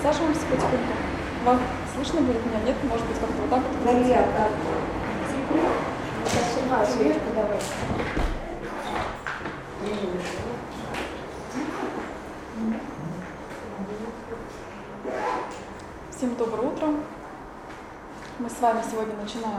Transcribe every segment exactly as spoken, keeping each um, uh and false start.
Присаживаемся потихоньку. Вам слышно будет меня? Нет? Может быть, как-то вот так вот? Дарья, как? А, свечку давай. Всем доброе утро. Мы с вами сегодня начинаем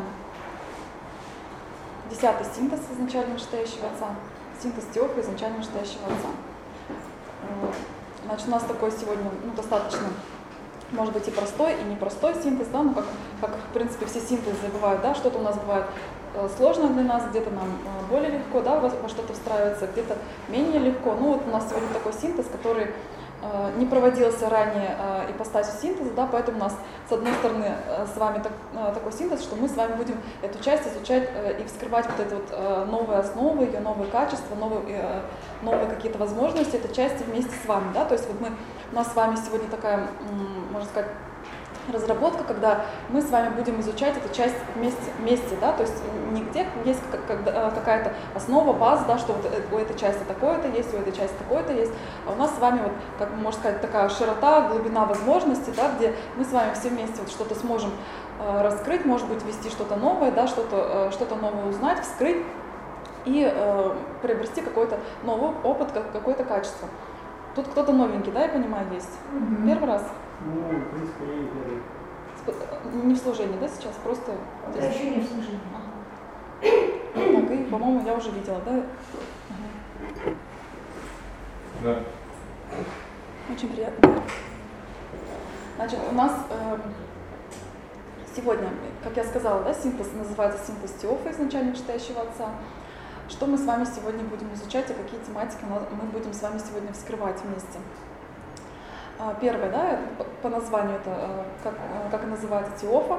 десятый синтез изначально вышестоящего Отца. Синтез Теофа изначально вышестоящего Отца. Значит, у нас такой сегодня ну, достаточно, может быть, и простой, и непростой синтез, да, ну, как, как, в принципе, все синтезы бывают, да, что-то у нас бывает сложно для нас, где-то нам более легко, да, во, во что-то встраивается, где-то менее легко. Ну, вот у нас сегодня такой синтез, который э, не проводился ранее э, ипостасью синтеза, да, поэтому у нас, с одной стороны, э, с вами так, э, такой синтез, что мы с вами будем эту часть изучать э, и вскрывать вот эти вот э, новые основы, ее новые качества, новые, э, новые какие-то возможности этой части вместе с вами, да, то есть вот мы, у нас с вами сегодня такая, м, можно сказать, разработка, когда мы с вами будем изучать эту часть вместе, вместе, да, то есть не где есть какая-то основа, база, да, что вот у этой части такое-то есть, у этой части такое-то есть, а у нас с вами, вот, как можно сказать, такая широта, глубина возможностей, да, где мы с вами все вместе вот что-то сможем э, раскрыть, может быть, ввести что-то новое, да, что-то э, что-то новое узнать, вскрыть и э, приобрести какой-то новый опыт, какое-то качество. Тут кто-то новенький, да, я понимаю, есть? Mm-hmm. Первый раз? Ну, в принципе, я и первый. Не в служении, да, сейчас? Просто... Да, еще не в служении. Так, и, по-моему, я уже видела, да? Ага. Да. Очень приятно. Значит, у нас э, сегодня, как я сказала, да, синтез называется синтез Теофа, изначально вышестоящего Отца. Что мы с вами сегодня будем изучать, и какие тематики мы будем с вами сегодня вскрывать вместе. Первое, да, по названию это, как, как называется, Теофа.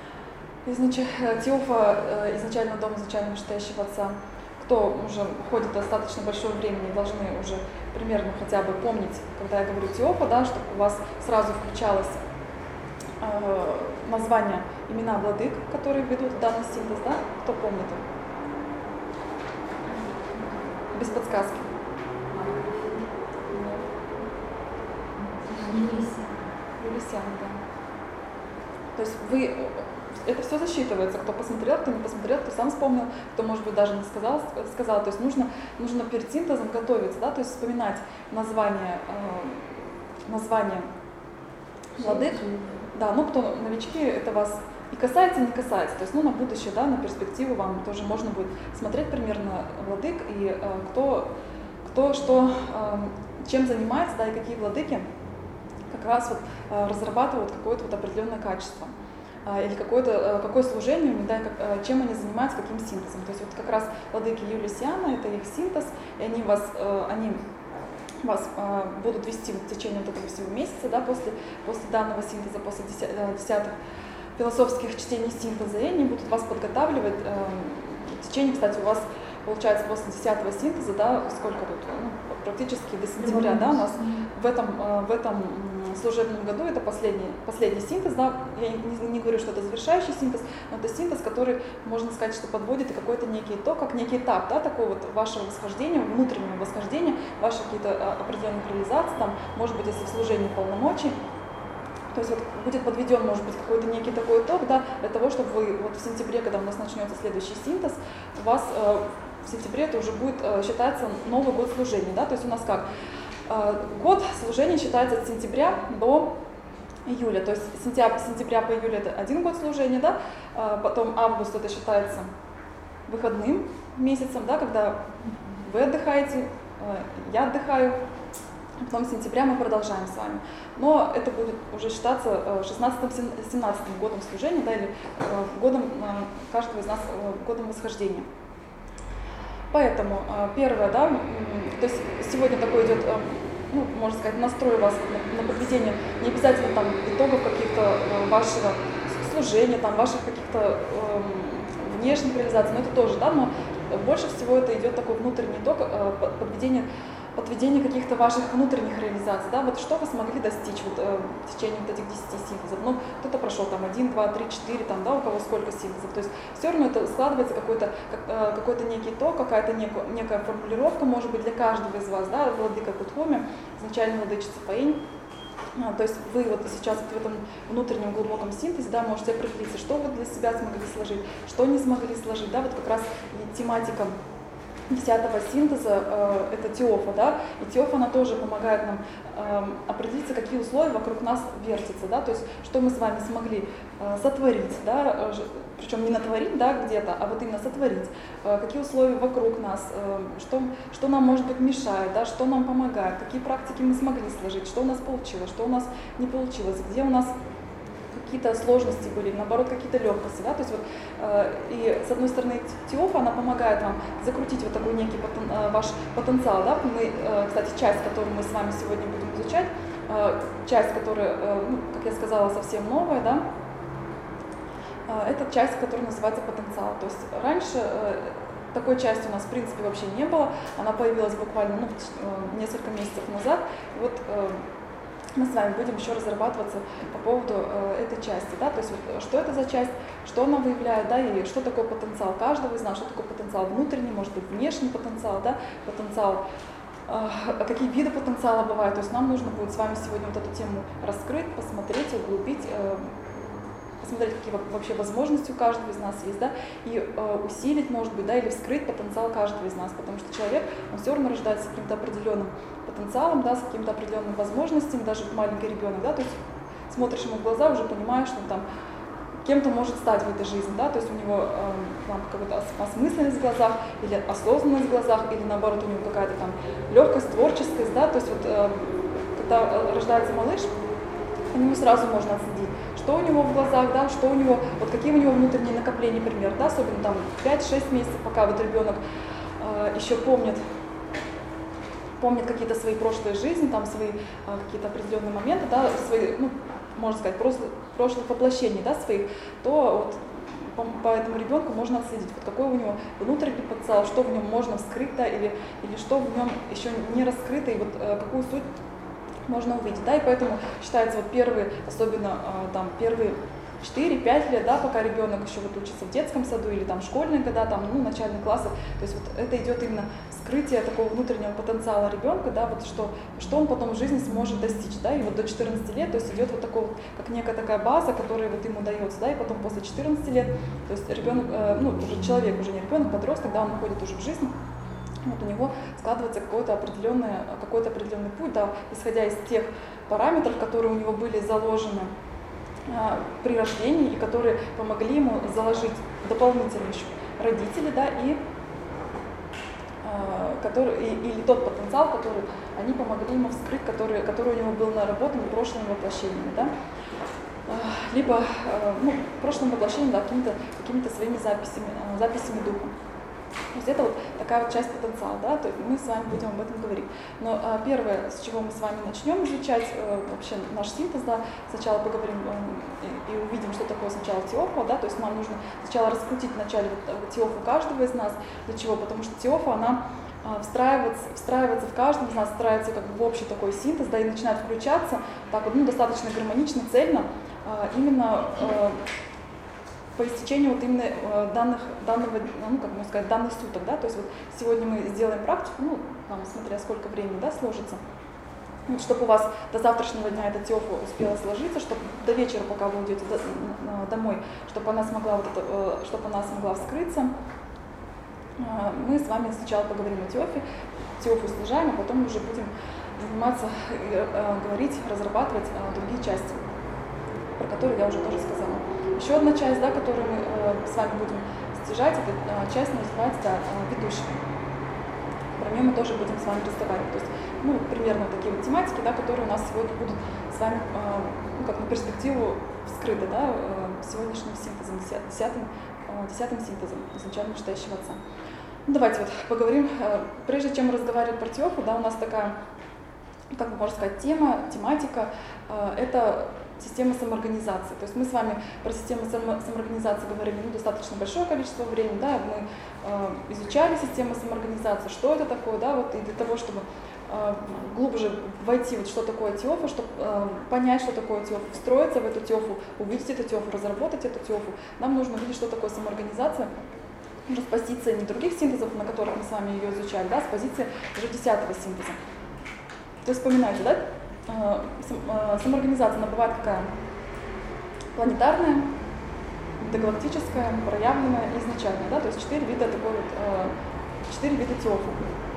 Теофа изначально дом изначально вышестоящего Отца. Кто уже ходит достаточно большое время, должны уже примерно хотя бы помнить, когда я говорю Теофа, да, чтобы у вас сразу включалось э, название, имена владык, которые ведут данный синтез, да? Кто помнит? Без подсказки. Елисян, да. То есть вы, это все засчитывается, кто посмотрел, кто не посмотрел, кто сам вспомнил, кто, может быть, даже не сказал, сказал. То есть нужно, нужно перед синтезом готовиться, да, то есть вспоминать название, э, название владык. Да, ну кто новички, это вас и касается, и не касается. То есть, ну, на будущее, да, на перспективу вам тоже можно будет смотреть примерно владык и э, кто, кто что, э, чем занимается, да, и какие владыки как раз вот э, разрабатывают какое-то вот определенное качество э, или какое-то э, какое служение, да, как, э, чем они занимаются, каким синтезом. То есть вот как раз владыки Юлисиана, это их синтез, и они вас, э, они вас э, будут вести в течение вот этого всего месяца, да, после, после данного синтеза, после десятых философских чтений синтеза, и они будут вас подготавливать э, в течение, кстати, у вас получается после десятого синтеза, да, сколько тут, ну, практически до сентября, да, у нас в этом, э, в этом служебном году это последний, последний синтез, да, я не, не говорю, что это завершающий синтез, но это синтез, который, можно сказать, что подводит и какой-то некий итог, как некий этап, да, такой вот вашего восхождения, внутреннего восхождения, ваших какие-то определенных реализаций, там, может быть, если в служении полномочий. То есть вот будет подведен, может быть, какой-то некий такой итог, да, для того, чтобы вы вот в сентябре, когда у нас начнется следующий синтез, у вас э, в сентябре это уже будет э, считаться Новый год служения, да, то есть у нас как? Э, год служения считается от сентября до июля, то есть сентябрь, сентября по июль это один год служения, да, э, потом август это считается выходным месяцем, да, когда вы отдыхаете, э, я отдыхаю. Потом с сентября мы продолжаем с вами. Но это будет уже считаться шестнадцатым-семнадцатым годом служения, да, или годом каждого из нас, годом восхождения. Поэтому первое, да, то есть сегодня такой идет, ну, можно сказать, настрой вас на, на подведение не обязательно там итогов каких-то вашего служения, там, ваших каких-то э, внешних реализаций, но это тоже, да, но больше всего это идет такой внутренний итог, э, подведение подведение каких-то ваших внутренних реализаций, да, вот что вы смогли достичь вот, э, в течение вот этих десяти синтезов. Ну, кто-то прошел там один, два, три, четыре, там, да, у кого сколько синтезов. То есть все равно это складывается какой-то, как, э, какой-то некий итог, какая-то неко, некая формулировка, может быть, для каждого из вас, да, владыка Кутхоми, изначально владычица Фаинь, А, то есть вы вот сейчас вот в этом внутреннем глубоком синтезе, да, можете определиться, что вы для себя смогли сложить, что не смогли сложить, да, вот как раз и тематика десятого синтеза э, это Теофа, да, и Теофа, она тоже помогает нам э, определиться, какие условия вокруг нас вертятся, да, то есть что мы с вами смогли э, сотворить, да, э, причем не натворить, да, где-то, а вот именно сотворить, э, какие условия вокруг нас, э, что, что нам, может быть, мешает, да, что нам помогает, какие практики мы смогли сложить, что у нас получилось, что у нас не получилось, где у нас какие-то сложности были, наоборот, какие-то легкости, да, то есть вот, э, и с одной стороны Теофа, она помогает вам закрутить вот такой некий потен, э, ваш потенциал, да, мы, э, кстати, часть, которую мы с вами сегодня будем изучать, э, часть, которая, э, ну, как я сказала, совсем новая, да, э, это часть, которая называется потенциал, то есть раньше э, такой части у нас, в принципе, вообще не было, она появилась буквально, ну, э, несколько месяцев назад, и вот э, мы с вами будем еще разрабатываться по поводу э, этой части, да, то есть вот, что это за часть, что она выявляет, да, и что такое потенциал каждого из нас, что такое потенциал внутренний, может быть, внешний потенциал, да, потенциал, э, какие виды потенциала бывают, то есть нам нужно будет с вами сегодня вот эту тему раскрыть, посмотреть, углубить, э, посмотреть, какие вообще возможности у каждого из нас есть, да, и э, усилить, может быть, да, или вскрыть потенциал каждого из нас, потому что человек, он все равно рождается с каким-то определенным потенциалом, да, с какими-то определенными возможностями, даже маленький ребенок, да, то есть смотришь ему в глаза, уже понимаешь, что он там кем-то может стать в этой жизни, да, то есть у него э, там какая-то осмысленность в глазах, или осознанность в глазах, или наоборот у него какая-то там легкость, творческость, да, то есть вот э, когда рождается малыш, по нему сразу можно отследить, что у него в глазах, да, что у него, вот какие у него внутренние накопления, например, да, особенно там пять-шесть месяцев, пока вот ребенок э, еще помнит, помнит какие-то свои прошлые жизни, там свои э, какие-то определенные моменты, да, свои, ну, можно сказать, прошлых, прошлых воплощений, да, своих, то вот по, по этому ребенку можно отследить, вот какой у него внутренний потенциал, что в нем можно вскрыть, да, или, или что в нем еще не раскрыто, и вот э, какую суть можно увидеть, да, и поэтому считается вот первые, особенно э, там первые четыре-пять лет, да, пока ребенок еще вот учится в детском саду или там школьные года, там, ну, начальные классы, то есть вот это идет именно вскрытие такого внутреннего потенциала ребенка, да, вот что, что он потом в жизни сможет достичь, да, и вот до четырнадцати лет, то есть идет вот такой вот, как некая такая база, которая вот ему дается, да, и потом после четырнадцати лет, то есть ребенок, э, ну, уже человек, уже не ребенок, подросток, да, он находит уже в жизни, вот у него складывается какой-то определенный, какой-то определенный путь, да, исходя из тех параметров, которые у него были заложены а, при рождении и которые помогли ему заложить дополнительно еще родители, да, и, а, который, и, или тот потенциал, который они помогли ему вскрыть, который, который у него был наработан прошлыми воплощениями, да, а, либо а, ну, прошлым воплощением, да, какими-то, какими-то своими записями, записями духа. То есть это вот такая вот часть потенциала, да, то есть мы с вами будем об этом говорить. Но а, первое, с чего мы с вами начнем изучать э, вообще наш синтез, да, сначала поговорим э, и, и увидим, что такое сначала Теофа, да, то есть нам нужно сначала раскрутить вначале вот, Теофу каждого из нас. Для чего? Потому что Теофа, она а, встраивается, встраивается в каждого из нас, встраивается как бы в общий такой синтез, да, и начинает включаться так вот, ну, достаточно гармонично, цельно, а, именно э, по истечению вот именно э, данных, данного, ну, как можно сказать, данных суток, да, то есть вот сегодня мы сделаем практику, ну, там, смотря сколько времени, да, сложится, вот, чтобы у вас до завтрашнего дня эта Теофа успела сложиться, чтобы до вечера, пока вы уйдете до, домой, чтобы она смогла вот это, э, чтобы она смогла вскрыться. Э, мы с вами сначала поговорим о Теофе, Теофу снижаем, а потом уже будем заниматься, э, э, говорить, разрабатывать э, другие части, про которые я уже тоже сказала. Еще одна часть, да, которую мы э, с вами будем стяжать, эта э, часть называется да, э, ведущая. Про нее мы тоже будем с вами разговаривать. То есть, ну, примерно такие вот тематики, да, которые у нас сегодня будут с вами, э, ну, как на перспективу вскрыты, да, э, сегодняшним синтезом, десятым, э, десятым синтезом изначально читающего отца. Ну, давайте вот поговорим, э, прежде чем разговаривать про Теофу, да, у нас такая, как можно сказать, тема, тематика, э, это система самоорганизации. То есть мы с вами про систему само, самоорганизации говорили ну, достаточно большое количество времени, да, мы э, изучали систему самоорганизации, что это такое, да, вот, и для того, чтобы э, глубже войти, вот, что такое Теофа, чтобы э, понять, что такое Теофа, встроиться в эту Теофу, увидеть эту Теофу, разработать эту Теофу, нам нужно увидеть, что такое самоорганизация, уже с позиции не других синтезов, на которых мы с вами ее изучали, да, с позиции уже десятого синтеза. То есть вспоминайте, да, э, сам, э, самоорганизация, она бывает какая? Планетарная, интергалактическая, проявленная и изначальная, да, то есть четыре вида такой вот, э, четыре вида теофу.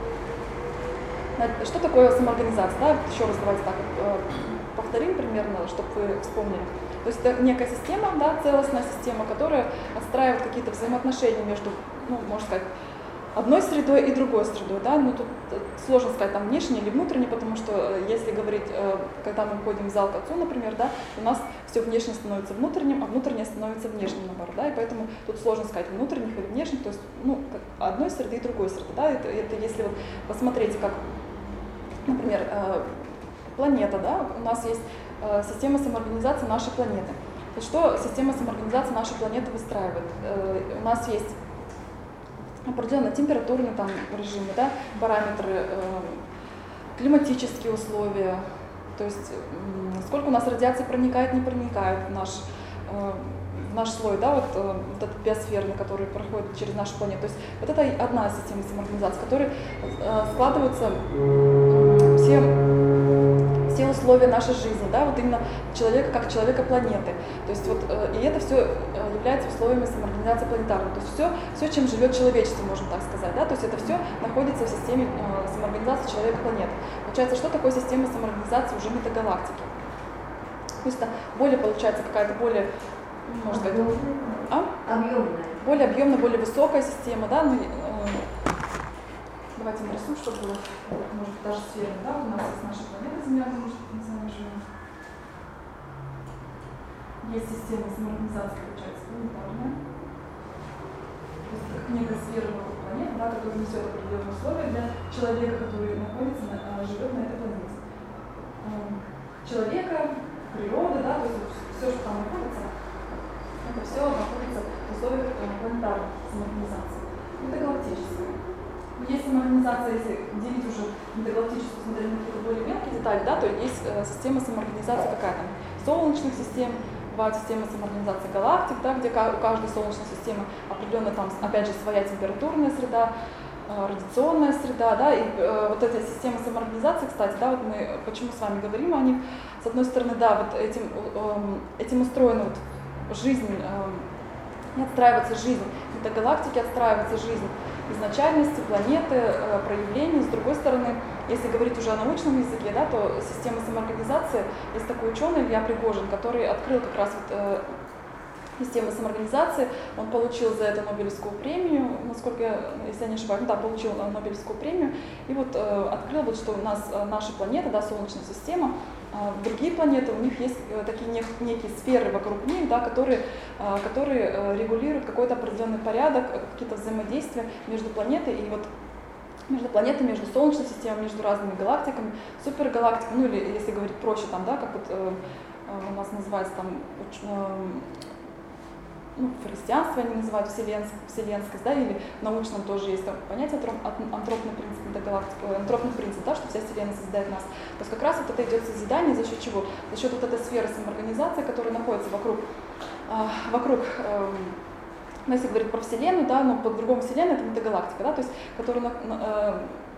Что такое самоорганизация? Да? Еще раз давайте так э, повторим примерно, чтобы вы вспомнили. То есть это некая система, да, целостная система, которая отстраивает какие-то взаимоотношения между, ну, можно сказать, одной средой и другой средой, да, ну тут сложно сказать там внешне или внутренне, потому что если говорить, когда мы входим в зал к отцу, например, да, у нас все внешнее становится внутренним, а внутреннее становится внешним, наоборот, да, и поэтому тут сложно сказать внутренних или внешних, то есть, ну, одной среды и другой среды, да, это, это если вот посмотреть, как, например, планета, да, у нас есть система самоорганизации нашей планеты. То есть что система самоорганизации нашей планеты выстраивает? У нас есть определенные температурные там режимы, да, параметры, э, климатические условия, то есть э, сколько у нас радиации проникает, не проникает в наш, э, в наш слой, да, вот, э, вот этот биосферный, который проходит через нашу планету. То есть вот это одна система самоорганизации, в которой э, складываются э, все, все условия нашей жизни, да, вот именно человека как человека планеты. То есть вот, э, и это все является условиями самоорганизации планетарной. То есть все, все, чем живет человечество, можно так сказать. Да? То есть это все находится в системе э, самоорганизации человека-планеты. Получается, что такое система самоорганизации уже метагалактики? То есть это более, получается, какая-то более, можно сказать, а? Объемная. Более объемная, более высокая система. Да? Ну, э, давайте нарисуем, чтобы было, может, даже сфера. Да? У нас есть наша планета Земля, потому что мы с вами живем. Есть система самоорганизации, получается, планетарная. То есть как некая сфера вокруг планеты, да, которая несет определенные условия для человека, который находится, на, живет на этой планете. Человека, природы, да, то есть все, что там находится, это все находится в условиях планетарной самоорганизации. Метагалактическая. Есть самоорганизация, если делить уже метагалактическую, смотреть на какие-то более мелкие детали, да, то есть э, система самоорганизации какая там? Солнечных систем, бывает система самоорганизации галактик, да, где у каждой солнечной системы определенная там, опять же, своя температурная среда, э, радиационная среда, да, и э, вот эта система самоорганизации, кстати, да, вот мы почему с вами говорим о них, с одной стороны, да, вот этим, э, этим устроена вот жизнь, э, не отстраивается жизнь, это галактики отстраивается жизнь изначальности, планеты, э, проявлений. С другой стороны, если говорить уже о научном языке, да, то система самоорганизации, есть такой ученый Илья Пригожин, который открыл как раз вот, э, систему самоорганизации, он получил за это Нобелевскую премию, насколько я, если я не ошибаюсь, ну, да, получил Нобелевскую премию, и вот э, открыл, вот, что у нас э, наша планета, да, Солнечная система, э, другие планеты, у них есть э, такие нек, некие сферы вокруг них, да, которые, э, которые э, регулируют какой-то определенный порядок, какие-то взаимодействия между планетой и вот между планетой, между Солнечной системой, между разными галактиками, супергалактиками, ну или если говорить проще, там, да, как вот э, у нас называется там э, ну, христианство они называют вселенск, вселенскость, да, или в научном тоже есть понятие антропный принцип, метагалактика, антропный принцип, да, что вся Вселенная созидает нас. То есть как раз вот это идет созидание за счет чего? За счет вот этой сферы самоорганизации, которая находится вокруг, э, вокруг э, ну, если говорить про Вселенную, да, но по-другому Вселенная это метагалактика, да, то есть которая, э,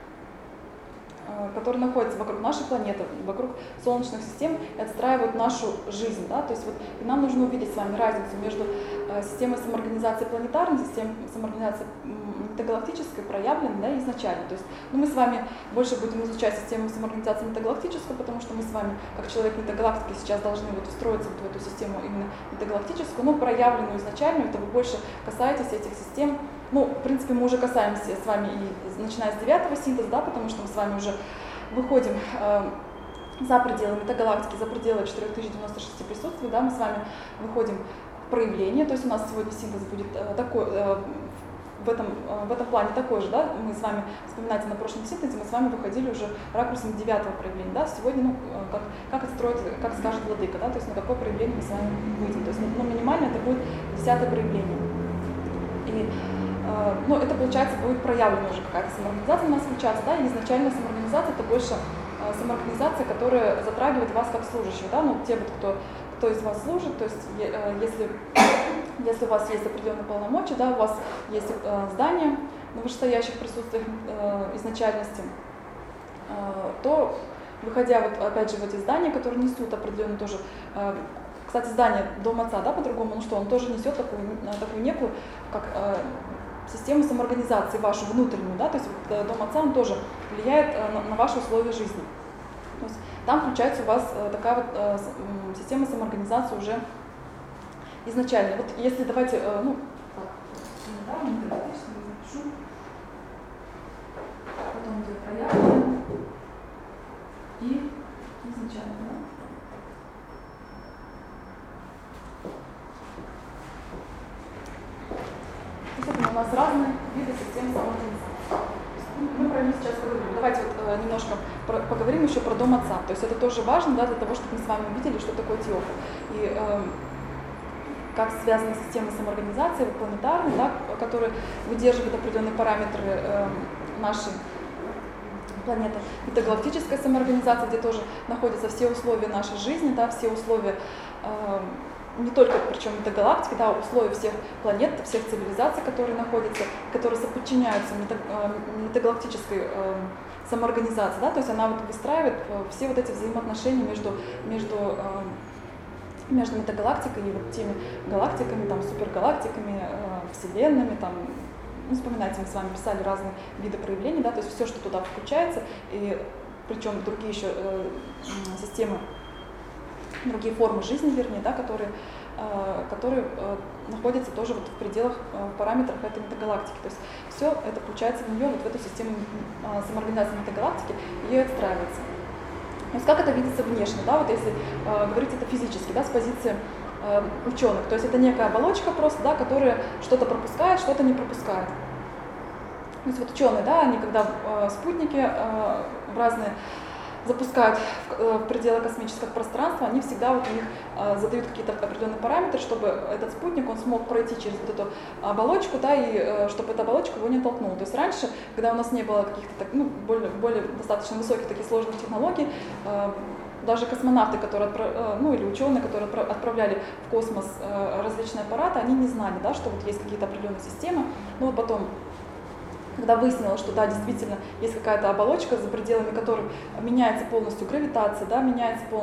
которые находятся вокруг нашей планеты, вокруг солнечных систем и отстраивают нашу жизнь. Да? То есть вот, и нам нужно увидеть с вами разницу между э, системой самоорганизации планетарной, системой самоорганизации метагалактической, проявленной, да, и изначальной. То есть ну, мы с вами больше будем изучать систему самоорганизации метагалактическую, потому что мы с вами, как человек метагалактики, сейчас должны вот встроиться вот в эту систему именно метагалактическую, но проявленную изначальную, это вы больше касаетесь этих систем. Ну, в принципе, мы уже касаемся с вами и начиная с девятого синтеза, да, потому что мы с вами уже выходим э, за пределы метагалактики, за пределы четыре тысячи девяносто шесть присутствий, да, мы с вами выходим в проявление, то есть у нас сегодня синтез будет э, такой, э, в, этом, э, в этом плане такой же, да, мы с вами, вспоминаете, на прошлом синтезе мы с вами выходили уже ракурсом девятого проявления, да, сегодня, ну, как, как отстроить, как скажет владыка, да, то есть на какое проявление мы с вами выйдем, то есть ну, минимально это будет десятое проявление. И ну, это, получается, будет проявлена уже какая-то самоорганизация у нас включаться, да, и изначально самоорганизация это больше самоорганизация, которая затрагивает вас как служащего, да, ну, те вот, кто, кто из вас служит, то есть если, если у вас есть определенные полномочия, да, у вас есть здание на вышестоящих присутствиях изначальности, то выходя вот опять же в эти здания, которые несут определенную тоже, э, кстати, здание Дом Отца, да, по-другому, ну что, он тоже несет такую, такую некую, как э, систему самоорганизации вашу внутреннюю, да, то есть вот, Дом Отца, он тоже влияет э, на, на ваши условия жизни. То есть там включается у вас э, такая вот э, система самоорганизации уже изначально. Вот если давайте, э, ну, да, запишу. Потом идет проявление и изначально, да. Действительно, у нас разные виды систем самоорганизации. Мы про них сейчас поговорим. Давайте вот э, немножко про, поговорим еще про Дом Отца. То есть это тоже важно, да, для того, чтобы мы с вами увидели, что такое Теофа. И э, как связана система самоорганизации вот, планетарной, да, которая выдерживает определенные параметры э, нашей планеты. Это галактическая самоорганизация, где тоже находятся все условия нашей жизни, да, все условия, э, не только, причем это галактики, да, условия всех планет, всех цивилизаций, которые находятся, которые соподчиняются мета, э, метагалактической э, самоорганизации, да, то есть она вот выстраивает все вот эти взаимоотношения между, между э, между метагалактикой и вот теми галактиками, там, супергалактиками, э, вселенными, там, ну, вспоминайте, мы с вами писали разные виды проявлений, да, то есть все, что туда включается, и причем другие еще э, системы, другие формы жизни, вернее, да, которые, э, которые э, находятся тоже вот в пределах, э, в параметрах этой метагалактики. То есть все это включается в нее, вот в эту систему э, самоорганизации метагалактики, ее отстраивается. То есть как это видится внешне, да, вот если э, говорить это физически, да, с позиции э, ученых, то есть это некая оболочка просто, да, которая что-то пропускает, что-то не пропускает. То есть вот ученые, да, они когда э, спутники э, разные запускают в, э, в пределы космического пространства, они всегда вот у них э, задают какие-то определенные параметры, чтобы этот спутник, он смог пройти через вот эту оболочку, да, и э, чтобы эта оболочка его не толкнула. То есть раньше, когда у нас не было каких-то так, ну, более, более достаточно высоких таких сложных технологий, э, даже космонавты, которые отправ... э, ну или ученые, которые отправляли в космос э, различные аппараты, они не знали, да, что вот есть какие-то определенные системы. Но вот потом, когда выяснилось, что да, действительно есть какая-то оболочка, за пределами которой меняется полностью гравитация, да, меняется полностью